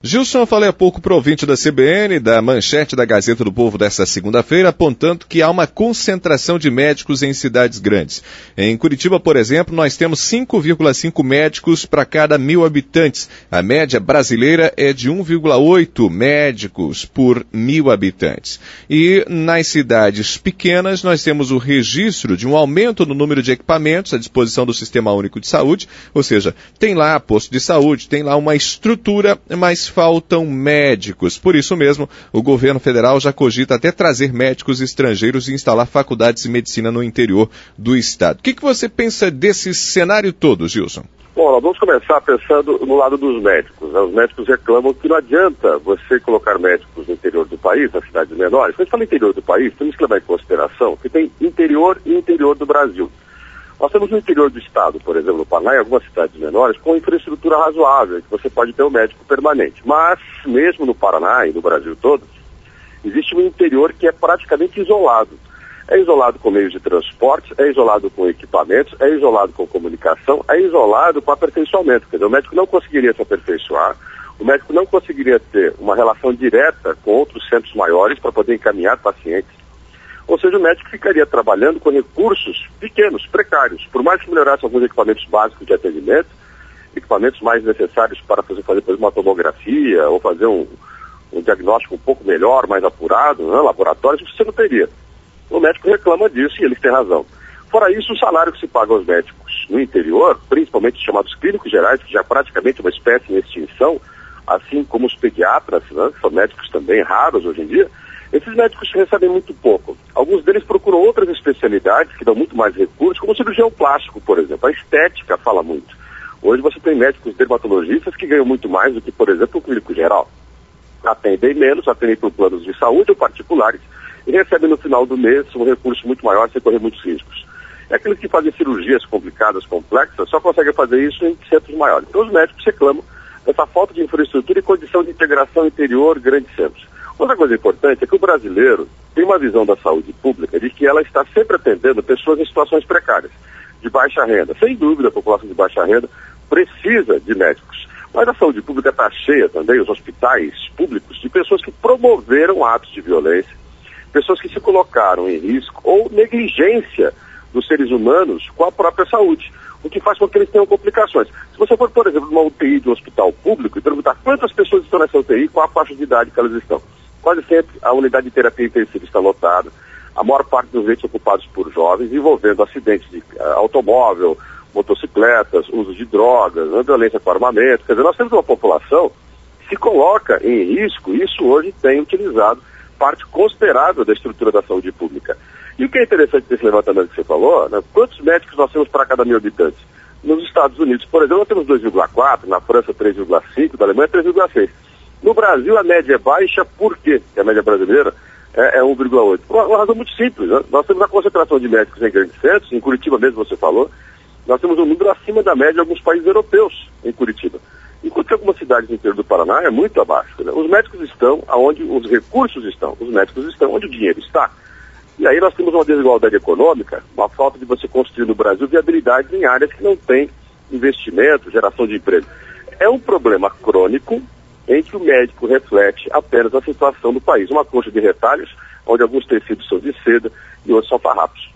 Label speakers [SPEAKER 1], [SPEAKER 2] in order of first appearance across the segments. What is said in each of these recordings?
[SPEAKER 1] Gilson, eu falei há pouco para o ouvinte da CBN, da manchete da Gazeta do Povo desta segunda-feira, apontando que há uma concentração de médicos em cidades grandes. Em Curitiba, por exemplo, nós temos 5,5 médicos para cada 1.000 habitantes. A média brasileira é de 1,8 médicos por 1.000 habitantes. E nas cidades pequenas, nós temos o registro de um aumento no número de equipamentos à disposição do Sistema Único de Saúde, ou seja, tem lá posto de saúde, tem lá uma estrutura, mas faltam médicos. Por isso mesmo, o governo federal já cogita até trazer médicos estrangeiros e instalar faculdades de medicina no interior do estado. O que você pensa desse cenário todo, Gilson?
[SPEAKER 2] Bom, nós vamos começar pensando no lado dos médicos. Os médicos reclamam que não adianta você colocar médicos no interior do país, nas cidades menores. Quando a gente fala interior do país, temos que levar em consideração que tem interior e interior do Brasil. Nós temos no interior do estado, por exemplo, no Paraná, em algumas cidades menores, com infraestrutura razoável, que você pode ter um médico permanente. Mas, mesmo no Paraná e no Brasil todo, existe um interior que é praticamente isolado. É isolado com meios de transporte, é isolado com equipamentos, é isolado com comunicação, é isolado com aperfeiçoamento. Quer dizer, o médico não conseguiria se aperfeiçoar, o médico não conseguiria ter uma relação direta com outros centros maiores para poder encaminhar pacientes. Ou seja, o médico ficaria trabalhando com recursos pequenos, precários. Por mais que melhorasse alguns equipamentos básicos de atendimento, equipamentos mais necessários para fazer uma tomografia ou fazer um diagnóstico um pouco melhor, mais apurado, né, laboratórios, você não teria. O médico reclama disso e eles têm razão. Fora isso, o salário que se paga aos médicos no interior, principalmente chamados clínicos gerais, que já é praticamente uma espécie em extinção, assim como os pediatras, né, que são médicos também raros hoje em dia, esses médicos recebem muito pouco. Alguns deles procuram outras especialidades que dão muito mais recursos, como o cirurgião plástico, por exemplo. A estética fala muito. Hoje você tem médicos dermatologistas que ganham muito mais do que, por exemplo, o clínico geral. Atendem menos, atendem por planos de saúde ou particulares, e recebem no final do mês um recurso muito maior sem correr muitos riscos. É aqueles que fazem cirurgias complicadas, complexas, só conseguem fazer isso em centros maiores. Então os médicos reclamam dessa falta de infraestrutura e condição de integração interior grandes centros. Outra coisa importante é que o brasileiro tem uma visão da saúde pública de que ela está sempre atendendo pessoas em situações precárias, de baixa renda. Sem dúvida, a população de baixa renda precisa de médicos. Mas a saúde pública está cheia também, os hospitais públicos, de pessoas que promoveram atos de violência, pessoas que se colocaram em risco ou negligência dos seres humanos com a própria saúde, o que faz com que eles tenham complicações. Se você for, por exemplo, numa UTI de um hospital público e perguntar quantas pessoas estão nessa UTI, qual a faixa de idade que elas estão, quase sempre a unidade de terapia intensiva está lotada, a maior parte dos leitos ocupados por jovens, envolvendo acidentes de automóvel, motocicletas, uso de drogas, violência com armamento. Quer dizer, nós temos uma população que se coloca em risco, e isso hoje tem utilizado parte considerável da estrutura da saúde pública. E o que é interessante desse levantamento que você falou, né, quantos médicos nós temos para cada 1.000 habitantes? Nos Estados Unidos, por exemplo, nós temos 2,4, na França 3,5, na Alemanha 3,6. No Brasil a média é baixa, por quê? Porque a média brasileira é 1,8. Por uma razão muito simples, né? Nós temos a concentração de médicos em grandes centros, em Curitiba mesmo você falou, nós temos um número acima da média de alguns países europeus em Curitiba. Enquanto que algumas cidades do interior do Paraná é muito abaixo. Né? Os médicos estão onde os recursos estão, os médicos estão onde o dinheiro está. E aí nós temos uma desigualdade econômica, uma falta de você construir no Brasil viabilidade em áreas que não têm investimento, geração de emprego. É um problema crônico em que o médico reflete apenas a situação do país. Uma coxa de retalhos, onde alguns tecidos são de seda e outros são farrapos.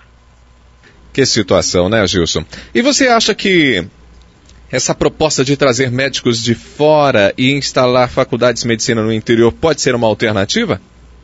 [SPEAKER 1] Que situação, né, Gilson? E você acha que essa proposta de trazer médicos de fora e instalar faculdades de medicina no interior pode ser uma alternativa?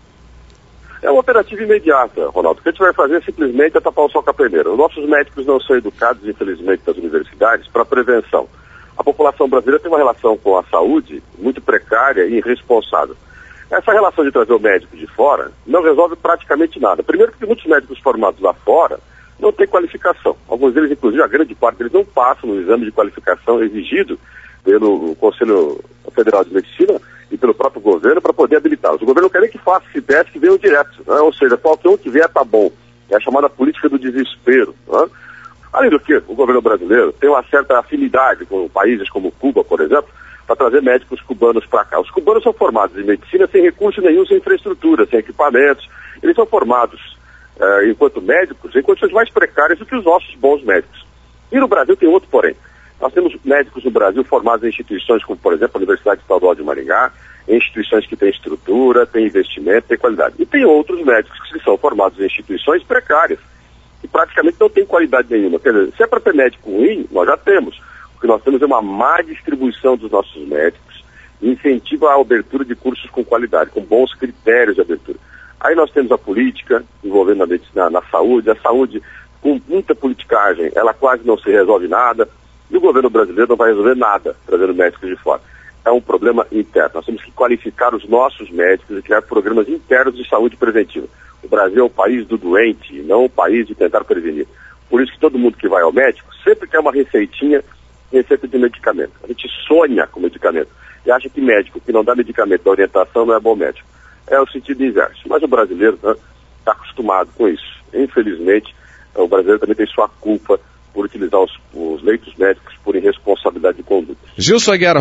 [SPEAKER 2] É uma alternativa imediata, Ronaldo. O que a gente vai fazer simplesmente é tapar o sol com a peneira. Os nossos médicos não são educados, infelizmente, das universidades para prevenção. A população brasileira tem uma relação com a saúde muito precária e irresponsável. Essa relação de trazer o médico de fora não resolve praticamente nada. Primeiro porque muitos médicos formados lá fora não têm qualificação. Alguns deles, inclusive, a grande parte deles não passam no exame de qualificação exigido pelo Conselho Federal de Medicina e pelo próprio governo para poder habilitá-los. O governo não quer nem que faça esse teste, que venham direto, né? Ou seja, qualquer um que vier tá bom. É a chamada política do desespero, né? Além do que, o governo brasileiro tem uma certa afinidade com países como Cuba, por exemplo, para trazer médicos cubanos para cá. Os cubanos são formados em medicina sem recurso nenhum, sem infraestrutura, sem equipamentos. Eles são formados, enquanto médicos, em condições mais precárias do que os nossos bons médicos. E no Brasil tem outro porém. Nós temos médicos no Brasil formados em instituições como, por exemplo, a Universidade Estadual de Maringá, em instituições que têm estrutura, têm investimento, têm qualidade. E tem outros médicos que são formados em instituições precárias, que praticamente não têm qualidade nenhuma. Quer dizer, se é para ter médico ruim, nós já temos. O que nós temos é uma má distribuição dos nossos médicos, incentiva a abertura de cursos com qualidade, com bons critérios de abertura. Aí nós temos a política envolvendo a medicina, na saúde, a saúde com muita politicagem, ela quase não se resolve nada, e o governo brasileiro não vai resolver nada trazendo médicos de fora. É um problema interno. Nós temos que qualificar os nossos médicos e criar programas internos de saúde preventiva. O Brasil é o país do doente, não o país de tentar prevenir. Por isso que todo mundo que vai ao médico sempre quer uma receita de medicamento. A gente sonha com medicamento e acha que médico que não dá medicamento da orientação não é bom médico. É o sentido inverso. Mas o brasileiro está acostumado com isso. Infelizmente, o brasileiro também tem sua culpa por utilizar os leitos médicos por irresponsabilidade de conduta.
[SPEAKER 1] Gilson Aguiar,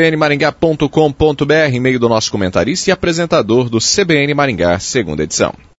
[SPEAKER 1] @cbnmaringá.com.br, e-mail do nosso comentarista e apresentador do CBN Maringá, segunda edição.